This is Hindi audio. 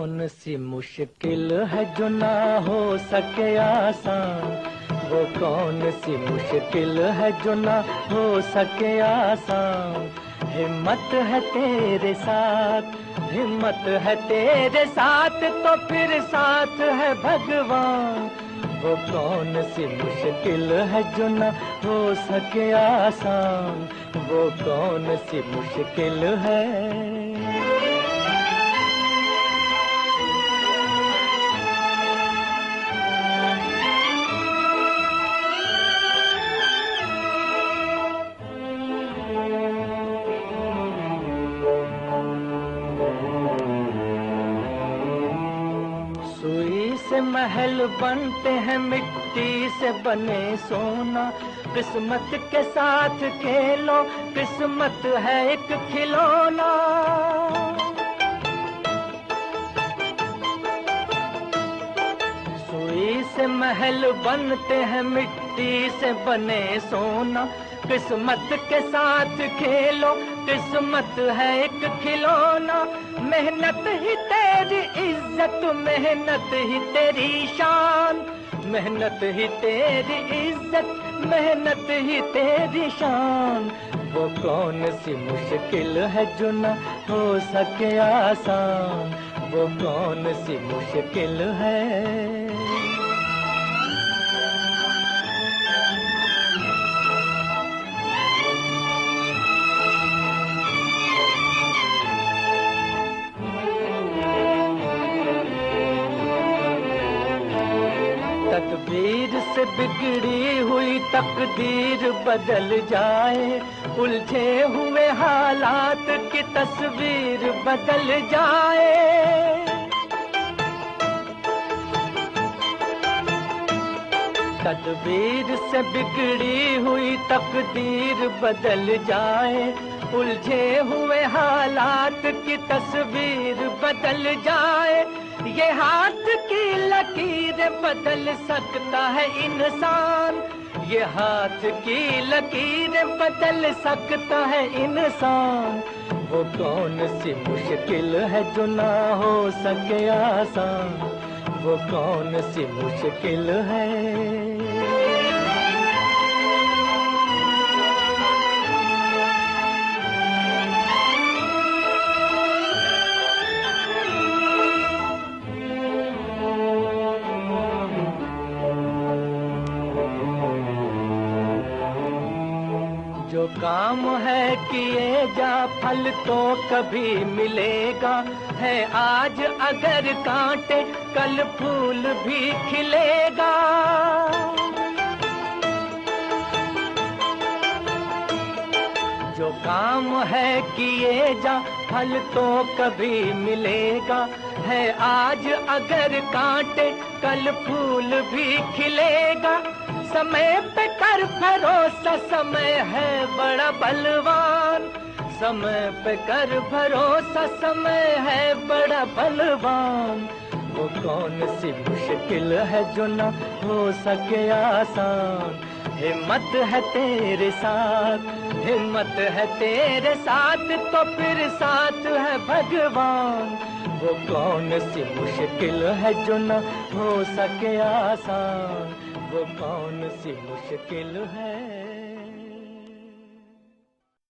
कौन सी मुश्किल है जो ना हो सके आसान, वो कौन सी मुश्किल है जो ना हो सके आसान। हिम्मत है तेरे साथ, हिम्मत है तेरे साथ, तो फिर साथ है भगवान। वो कौन सी मुश्किल है जो ना हो सके आसान, वो कौन सी मुश्किल है। सुई से महल बनते हैं, मिट्टी से बने सोना। किस्मत के साथ खेलो, किस्मत है एक खिलौना। सुई से महल बनते हैं, मिट्टी से बने सोना। किस्मत के साथ खेलो, किस्मत है एक खिलौना। मेहनत ही तेरी इज्जत, मेहनत ही तेरी शान। मेहनत ही तेरी इज्जत, मेहनत ही तेरी शान। वो कौन सी मुश्किल है जो ना हो सके आसान, वो कौन सी मुश्किल है। तकदीर से बिगड़ी हुई तकदीर बदल जाए, उलझे हुए हालात की तस्वीर बदल जाए। तकदीर से बिगड़ी हुई तकदीर बदल जाए, उलझे हुए हालात की तस्वीर बदल जाए। ये हाथ की लकीर बदल सकता है इंसान, ये हाथ की लकीर बदल सकता है इंसान। वो कौन सी मुश्किल है जो ना हो सके आसान, वो कौन सी मुश्किल है। जो काम है किए जा, फल तो कभी मिलेगा। है आज अगर कांटे, कल फूल भी खिलेगा। जो काम है किए जा, फल तो कभी मिलेगा। है आज अगर कांटे, कल फूल भी खिलेगा। समय पे कर भरोसा, समय है बड़ा बलवान। समय पे कर भरोसा, समय है बड़ा बलवान। वो कौन सी मुश्किल है जो ना हो सके आसान। हिम्मत है तेरे साथ, हिम्मत है तेरे साथ, तो फिर साथ है भगवान। वो कौन सी मुश्किल है जो ना हो सके आसान, वो कौन सी मुश्किल है।